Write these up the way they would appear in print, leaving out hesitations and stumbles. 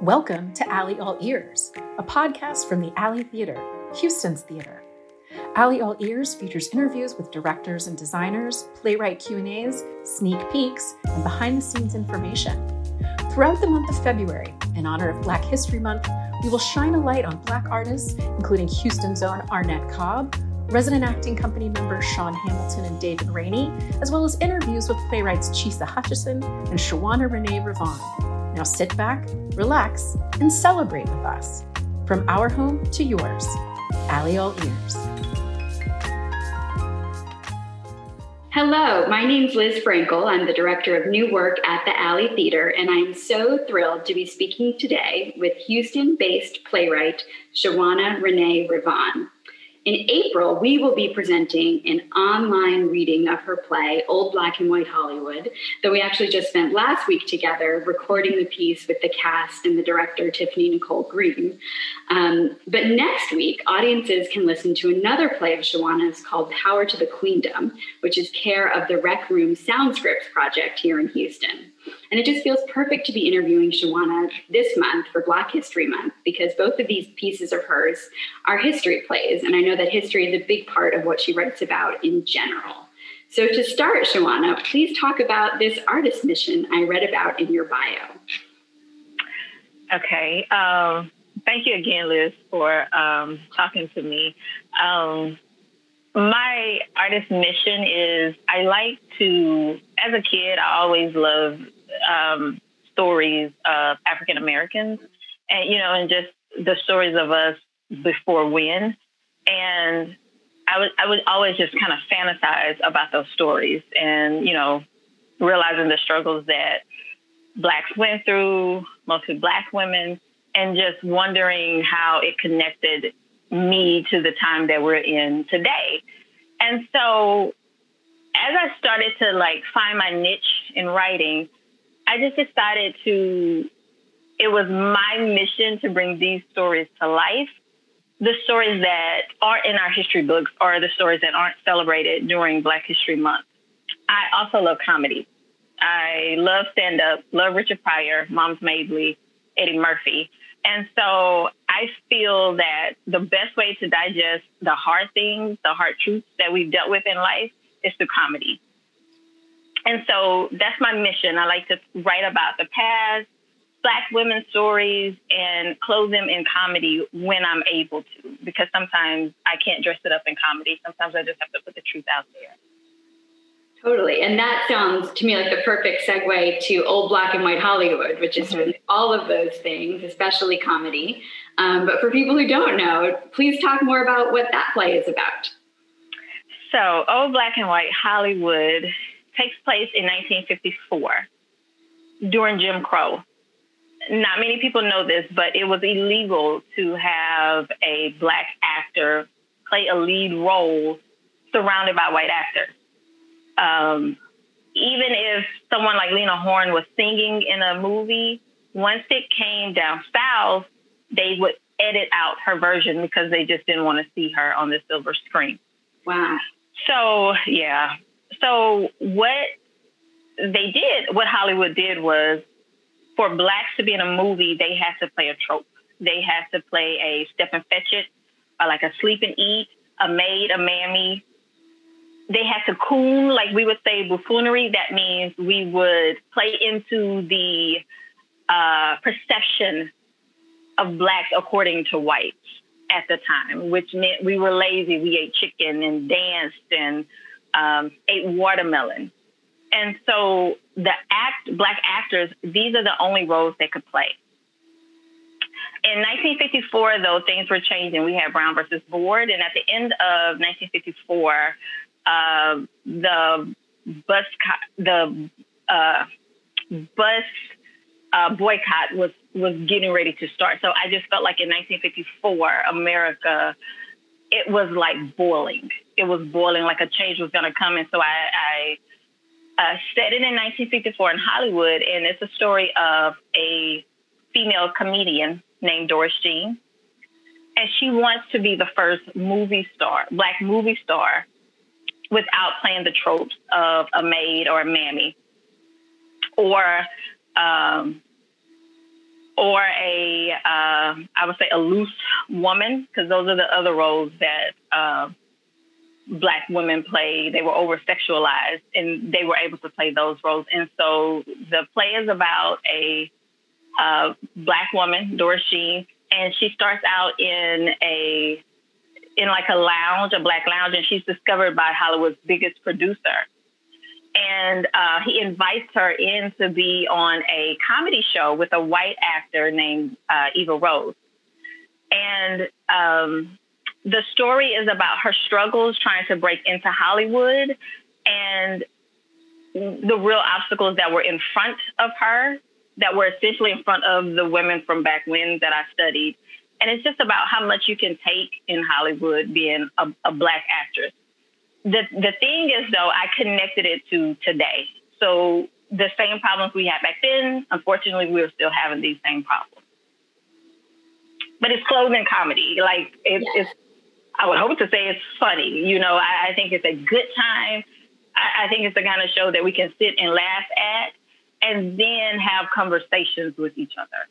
Welcome to Alley All Ears, a podcast from the Alley Theater, Houston's theater. Alley All Ears features interviews with directors and designers, playwright Q&As, sneak peeks, and behind-the-scenes information. Throughout the month of February, in honor of Black History Month, we will shine a light on Black artists, including Houston's own Arnett Cobb, resident acting company members Sean Hamilton and David Rainey, as well as interviews with playwrights Chisa Hutchison and Shawana Renee Ravon. Now sit back, relax, and celebrate with us. From our home to yours, Alley All Ears. Hello, my name's Liz Frankel. I'm the director of new work at the Alley Theater, and I'm so thrilled to be speaking today with Houston-based playwright Shawana Renee Ravon. In April, we will be presenting an online reading of her play, Old Black and White Hollywood, that we actually just spent last week together recording the piece with the cast and the director, Tiffany Nicole Green. But next week, audiences can listen to another play of Shawana's called Power to the Queendom, which is care of the Rec Room Soundscripts project here in Houston. And it just feels perfect to be interviewing Shawana this month for Black History Month, because both of these pieces of hers are history plays. And I know that history is a big part of what she writes about in general. So to start, Shawana, please talk about this artist mission I read about in your bio. Okay. Thank you again, Liz, for talking to me. My artist mission is I like to, as a kid, I always loved stories of African Americans and just the stories of us before when. And I would always just kind of fantasize about those stories and, realizing the struggles that Blacks went through, mostly Black women, and just wondering how it connected me to the time that we're in today. And so as I started to find my niche in writing, I just decided it was my mission to bring these stories to life. The stories that aren't in our history books or the stories that aren't celebrated during Black History Month. I also love comedy. I love stand-up, love Richard Pryor, Moms Mabley, Eddie Murphy. And so I feel that the best way to digest the hard things, the hard truths that we've dealt with in life is through comedy. And so that's my mission. I like to write about the past, Black women's stories, and clothe them in comedy when I'm able to, because sometimes I can't dress it up in comedy. Sometimes I just have to put the truth out there. Totally. And that sounds to me like the perfect segue to Old Black and White Hollywood, which is all of those things, especially comedy. But for people who don't know, please talk more about what that play is about. So Old Black and White Hollywood takes place in 1954 during Jim Crow. Not many people know this, but it was illegal to have a Black actor play a lead role surrounded by white actors. Even if someone like Lena Horne was singing in a movie, once it came down south, they would edit out her version because they just didn't want to see her on the silver screen. Wow. So, yeah. So what Hollywood did was, for Blacks to be in a movie, they had to play a trope. They had to play a step and fetch it, or like a sleep and eat, a maid, a mammy. They had to coon, like we would say, buffoonery. That means we would play into the perception of Blacks according to whites at the time, which meant we were lazy. We ate chicken and danced and ate watermelon. And so Black actors, these are the only roles they could play. In 1954, though, things were changing. We had Brown versus Board. And at the end of 1954, the bus boycott was getting ready to start. So I just felt like in 1954, America, it was like boiling. It was boiling, like a change was going to come. And so I set it in 1954 in Hollywood, and it's a story of a female comedian named Doris Jean. And she wants to be the first Black movie star, without playing the tropes of a maid or a mammy or or I would say a loose woman, because those are the other roles that Black women play. They were over-sexualized, and they were able to play those roles. And so the play is about a Black woman, Doris Sheen, and she starts out in like a lounge, a Black lounge, and she's discovered by Hollywood's biggest producer. And he invites her in to be on a comedy show with a white actor named Eva Rose. And the story is about her struggles trying to break into Hollywood and the real obstacles that were in front of her, that were essentially in front of the women from back when that I studied. And it's just about how much you can take in Hollywood being a Black actress. The thing is, though, I connected it to today. So the same problems we had back then, unfortunately, we're still having these same problems. But it's clothed in comedy. Like, it's, I would hope to say it's funny. You know, I think it's a good time. I think it's the kind of show that we can sit and laugh at and then have conversations with each other.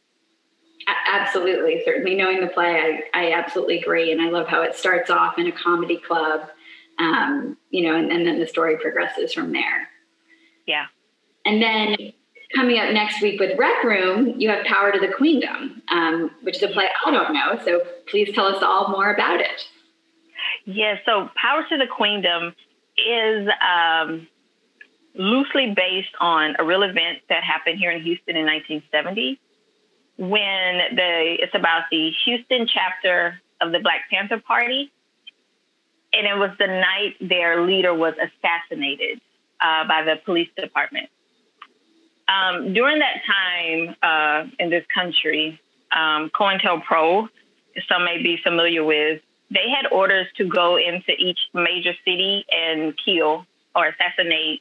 Absolutely. Certainly knowing the play, I absolutely agree. And I love how it starts off in a comedy club, you know, and then the story progresses from there. Yeah. And then coming up next week with Rec Room, you have Power to the Queendom, which is a play I don't know. So please tell us all more about it. Yeah, so Power to the Queendom is loosely based on a real event that happened here in Houston in 1970, when it's about the Houston chapter of the Black Panther Party. And it was the night their leader was assassinated by the police department. During that time in this country, COINTELPRO, some may be familiar with, they had orders to go into each major city and kill or assassinate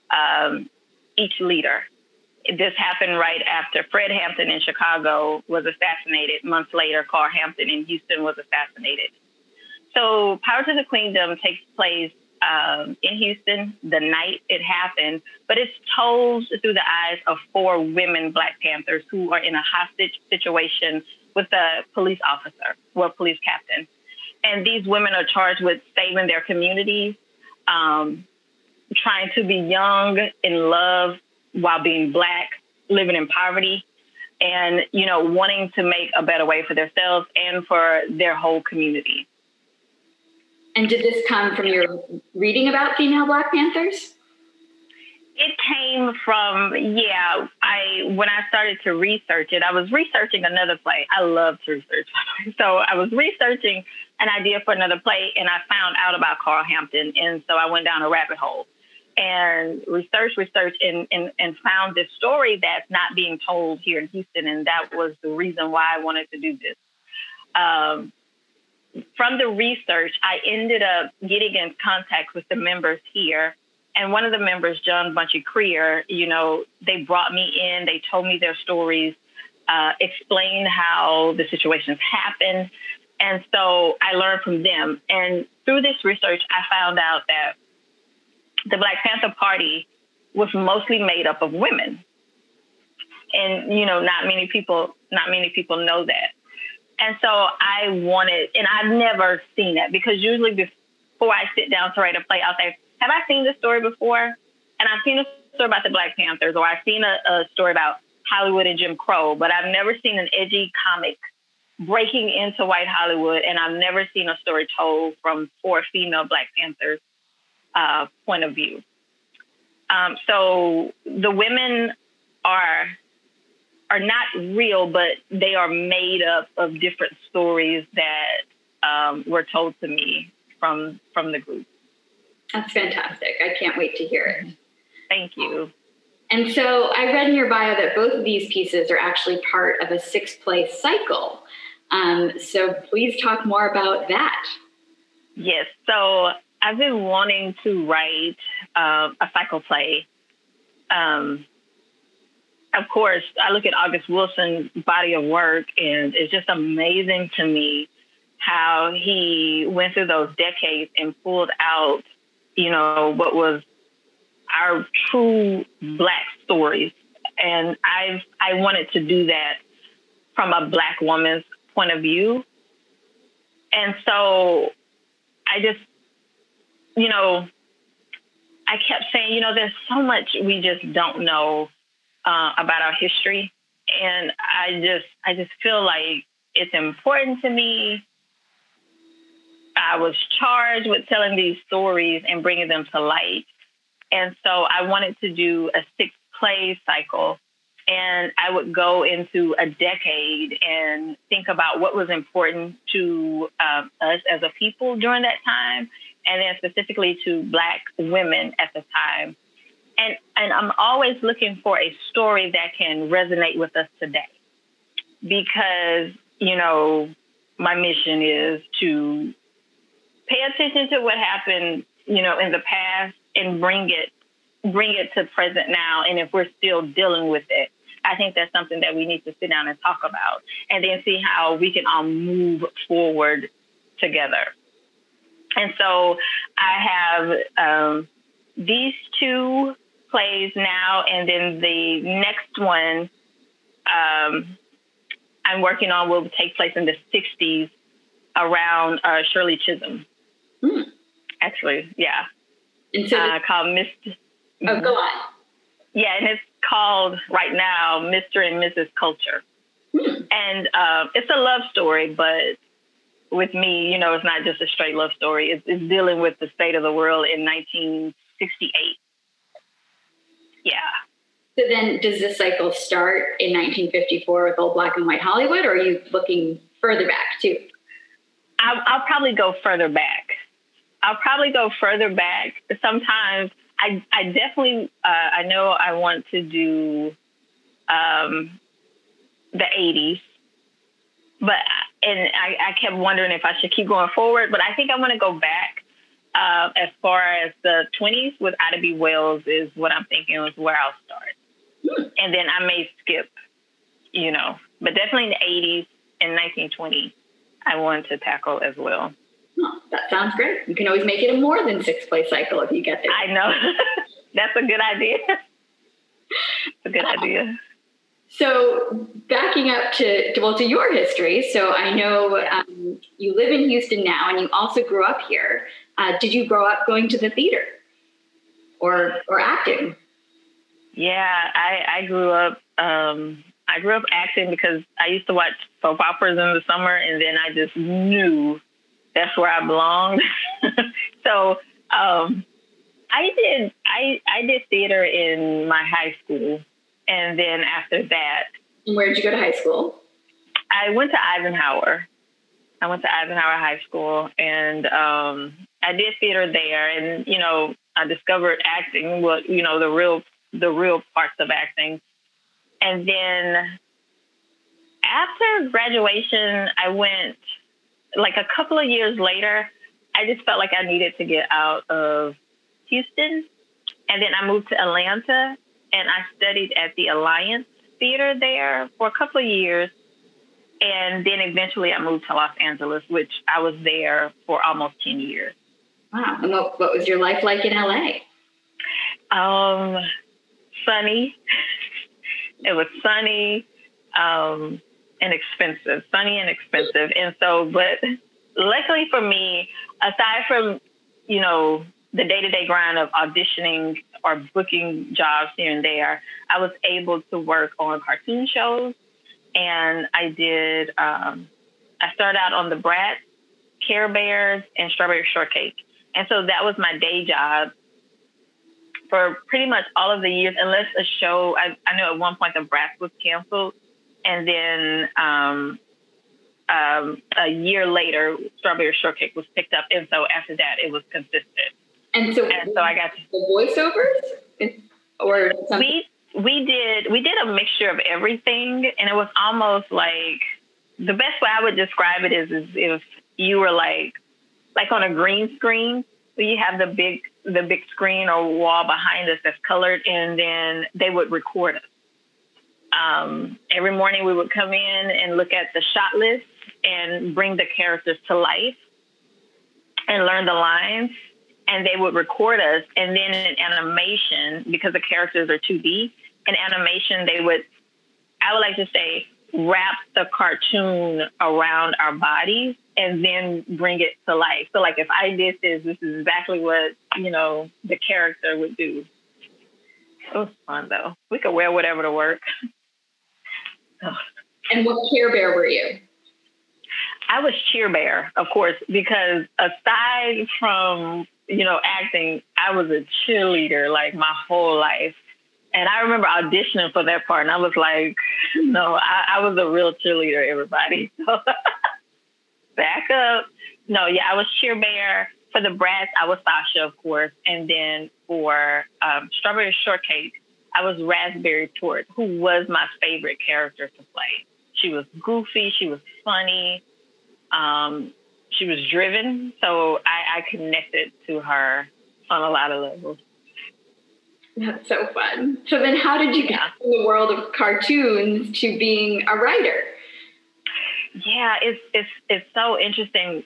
each leader. This happened right after Fred Hampton in Chicago was assassinated. Months later, Carl Hampton in Houston was assassinated. So Power to the Queendom takes place in Houston the night it happened, but it's told through the eyes of 4 women Black Panthers who are in a hostage situation with a police officer, or police captain. And these women are charged with saving their communities, trying to be young, in love, while being Black, living in poverty, and, you know, wanting to make a better way for themselves and for their whole community. And did this come from your reading about female Black Panthers? It came from, when I started to research it, I was researching another play. I love to research. So I was researching an idea for another play, and I found out about Carl Hampton. And so I went down a rabbit hole and researched and found this story that's not being told here in Houston. And that was the reason why I wanted to do this. From the research, I ended up getting in contact with the members here. And one of the members, John Bunchy Creer, you know, they brought me in, they told me their stories, explained how the situations happened. And so I learned from them. And through this research, I found out that the Black Panther Party was mostly made up of women. And, you know, not many people know that. And so I wanted, and I've never seen that, because usually before I sit down to write a play, I'll say, have I seen this story before? And I've seen a story about the Black Panthers, or I've seen a story about Hollywood and Jim Crow, but I've never seen an edgy comic breaking into white Hollywood. And I've never seen a story told from 4 female Black Panthers' point of view. So the women are not real, but they are made up of different stories that were told to me from the group. That's fantastic. I can't wait to hear it. Thank you. And so I read in your bio that both of these pieces are actually part of a 6-play cycle. So please talk more about that. Yes. So I've been wanting to write a cycle play. Of course, I look at August Wilson's body of work, and it's just amazing to me how he went through those decades and pulled out, you know, what was our true Black stories. And I wanted to do that from a Black woman's point of view. And so I just, I kept saying, there's so much we just don't know about our history. And I just feel like it's important to me. I was charged with telling these stories and bringing them to light. And so I wanted to do a 6-play cycle. And I would go into a decade and think about what was important to us as a people during that time, and then specifically to Black women at the time. And I'm always looking for a story that can resonate with us today, because, my mission is to pay attention to what happened, in the past and bring it to present now. And if we're still dealing with it, I think that's something that we need to sit down and talk about, and then see how we can all move forward together. And so I have these 2 plays now, and then the next one I'm working on will take place in the 60s around Shirley Chisholm. Actually, yeah. And so called Mr. Oh, go on. Yeah, and it's called right now Mr. and Mrs. Culture. And it's a love story, but with me, it's not just a straight love story. It's dealing with the state of the world in 1968. Yeah. So then does this cycle start in 1954 with old black and white Hollywood, or are you looking further back too? I'll probably go further back. Sometimes I definitely, I know I want to do the 80s, but I kept wondering if I should keep going forward, but I think I'm going to go back as far as the 20s with Ida B. Wells is what I'm thinking is where I'll start. And then I may skip, but definitely in the 80s and 1920, I want to tackle as well. Oh, that sounds great. You can always make it a more than 6-play cycle if you get there. I know. That's a good idea. It's a good idea. So backing up to your history. So I know you live in Houston now, and you also grew up here. Did you grow up going to the theater or acting? Yeah, I grew up. I grew up acting because I used to watch soap operas in the summer, and then I just knew that's where I belonged. So I did theater in my high school, and then after that, where did you go to high school? I went to Eisenhower. High School, and I did theater there, and I discovered acting. Well, the real parts of acting. And then after graduation, I went, like a couple of years later, I just felt like I needed to get out of Houston. And then I moved to Atlanta, and I studied at the Alliance Theater there for a couple of years. And then eventually I moved to Los Angeles, which I was there for almost 10 years. Wow. And what was your life like in LA? Sunny. It was sunny and expensive. And so, but luckily for me, aside from, the day-to-day grind of auditioning or booking jobs here and there, I was able to work on cartoon shows. And I did, I started out on the Bratz, Care Bears, and Strawberry Shortcake. And so that was my day job for pretty much all of the years, unless a show, I know at one point the Bratz was canceled. And then a year later, Strawberry Shortcake was picked up. And so after that, it was consistent. And so I got the voiceovers? Or something? We did a mixture of everything, and it was almost like, the best way I would describe it is if you were like on a green screen, where you have the big screen or wall behind us that's colored, and then they would record us. Every morning we would come in and look at the shot list and bring the characters to life and learn the lines. And they would record us, and then in animation, because the characters are 2D, in animation, I would like to say, wrap the cartoon around our bodies and then bring it to life. So like if I did this is exactly what, the character would do. It was fun though. We could wear whatever to work. And what Care Bear were you? I was Cheer Bear, of course, because aside from, acting, I was a cheerleader like my whole life. And I remember auditioning for that part, and I was like, no, I was a real cheerleader, everybody. So back up. No, yeah, I was Cheer Bear. For the Bratz, I was Sasha, of course. And then for Strawberry Shortcake, I was Raspberry Tort, who was my favorite character to play. She was goofy. She was funny. She was driven. So I connected to her on a lot of levels. That's so fun. So then how did you get from the world of cartoons to being a writer? Yeah, it's so interesting.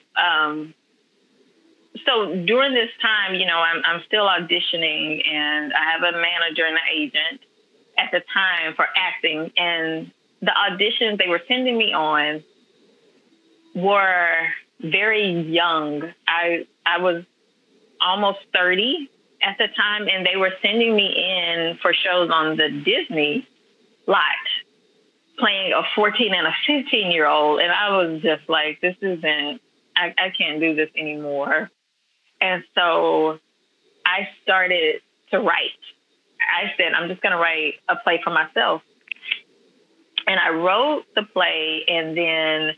So during this time, I'm still auditioning, and I have a manager and an agent at the time for acting. And the auditions they were sending me on were very young. I was almost 30 at the time, and they were sending me in for shows on the Disney lot, playing a 14 and a 15-year-old. And I was just like, this isn't, I can't do this anymore. And so I started to write. I said, I'm just going to write a play for myself. And I wrote the play, and then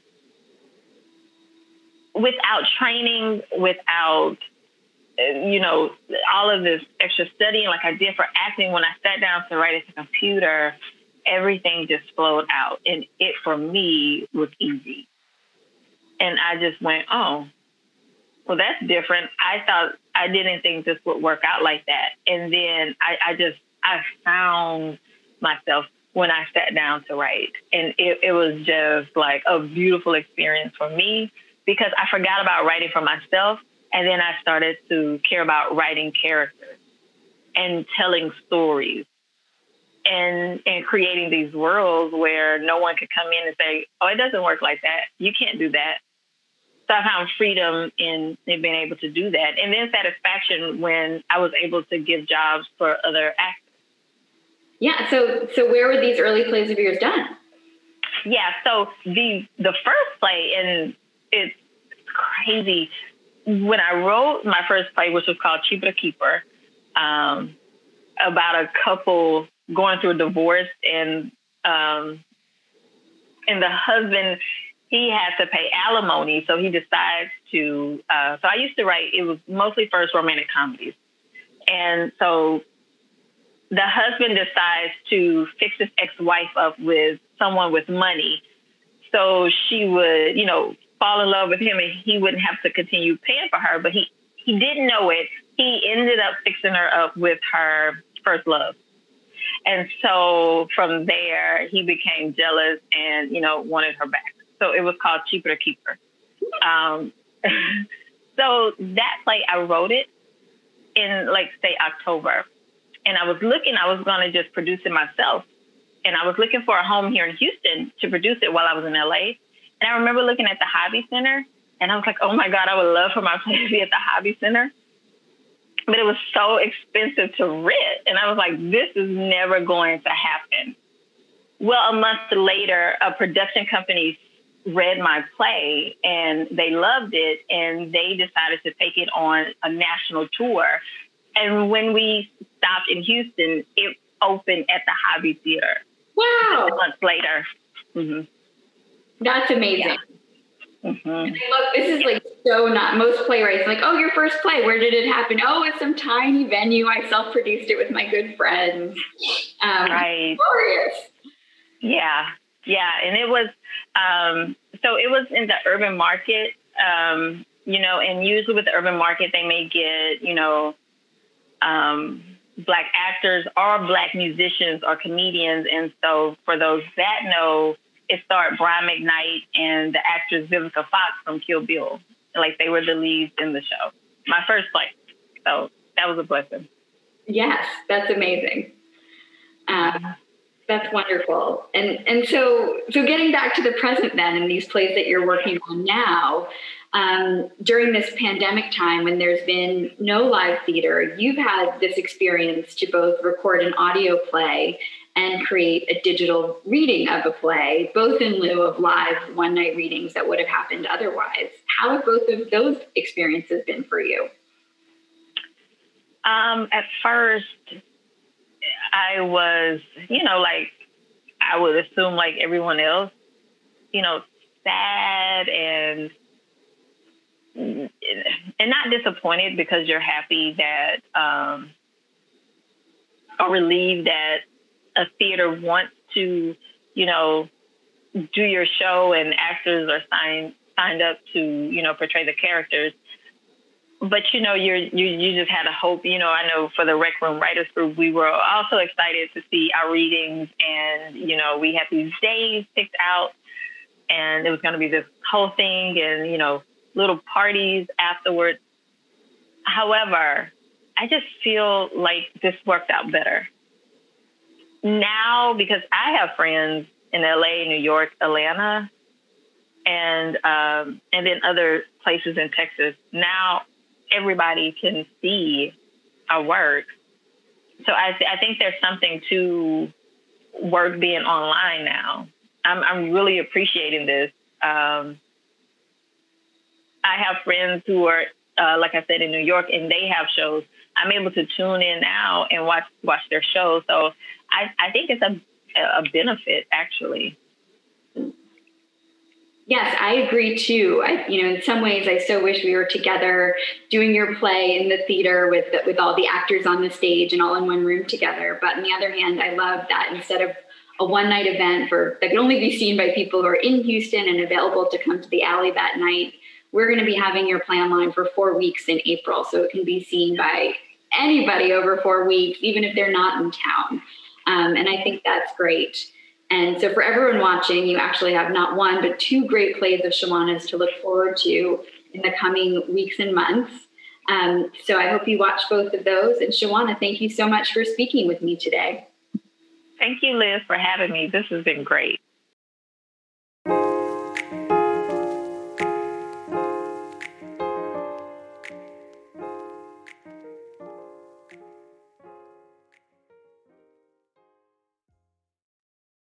without training, without, all of this extra studying like I did for acting, when I sat down to write at the computer, everything just flowed out. And it, for me, was easy. And I just went, oh, well, that's different. I didn't think this would work out like that. And then I found myself when I sat down to write. And it was just like a beautiful experience for me, because I forgot about writing for myself. And then I started to care about writing characters and telling stories and creating these worlds where no one could come in and say, oh, it doesn't work like that. You can't do that. So I found freedom in being able to do that. And then satisfaction when I was able to give jobs for other actors. Yeah. So where were these early plays of yours done? Yeah. So the first play, and it's crazy. When I wrote my first play, which was called Cheaper to Keeper, about a couple going through a divorce, and the husband, he has to pay alimony, so he decides to. So I used to write. It was mostly first romantic comedies, and so the husband decides to fix his ex-wife up with someone with money, so she would, fall in love with him, and he wouldn't have to continue paying for her. But he didn't know it. He ended up fixing her up with her first love. And so from there, he became jealous and, wanted her back. So it was called Cheaper to Keeper. So that play, I wrote it in, October. And I was going to just produce it myself. And I was looking for a home here in Houston to produce it while I was in LA. And I remember looking at the Hobby Center, and I was like, oh my God, I would love for my play to be at the Hobby Center. But it was so expensive to rent. And I was like, this is never going to happen. Well, a month later, a production company read my play, and they loved it, and they decided to take it on a national tour. And when we stopped in Houston, it opened at the Hobby Theater. Wow. A month later. Mm-hmm. That's amazing. Yeah. Mm-hmm. This is so not most playwrights oh, your first play, where did it happen? Oh, it's some tiny venue. I self-produced it with my good friends. Right. Glorious. Yeah. And it was, so it was in the urban market, and usually with the urban market, they may get, Black actors or Black musicians or comedians. And so for those that know, it starred Brian McKnight and the actress Vivica Fox from Kill Bill. They were the leads in the show. My first play. So that was a blessing. Yes, that's amazing. That's wonderful. And so getting back to the present then, and these plays that you're working on now, during this pandemic time when there's been no live theater, you've had this experience to both record an audio play and create a digital reading of a play, both in lieu of live one-night readings that would have happened otherwise. How have both of those experiences been for you? At first, I was, like I would assume like everyone else, sad and not disappointed because you're happy that, or relieved that a theater wants to, do your show and actors are signed up to, portray the characters. But, you just had a hope, I know for the Rec Room Writers Group, we were also excited to see our readings and, we had these days picked out and it was going to be this whole thing and, little parties afterwards. However, I just feel like this worked out better now because I have friends in LA, New York, Atlanta, and then other places in Texas. Now everybody can see our work. So I think there's something to work being online now. I'm really appreciating this. I have friends who are, like I said, in New York, and they have shows. I'm able to tune in now and watch their shows. So I think it's a benefit, actually. Yes, I agree too. In some ways, I so wish we were together doing your play in the theater with all the actors on the stage and all in one room together. But on the other hand, I love that instead of a one-night event that can only be seen by people who are in Houston and available to come to the Alley that night, we're going to be having your play online for 4 weeks in April. So it can be seen by anybody over 4 weeks, even if they're not in town. And I think that's great. And so for everyone watching, you actually have not one, but 2 great plays of Shawana's to look forward to in the coming weeks and months. So I hope you watch both of those. And Shawana, thank you so much for speaking with me today. Thank you, Liz, for having me. This has been great.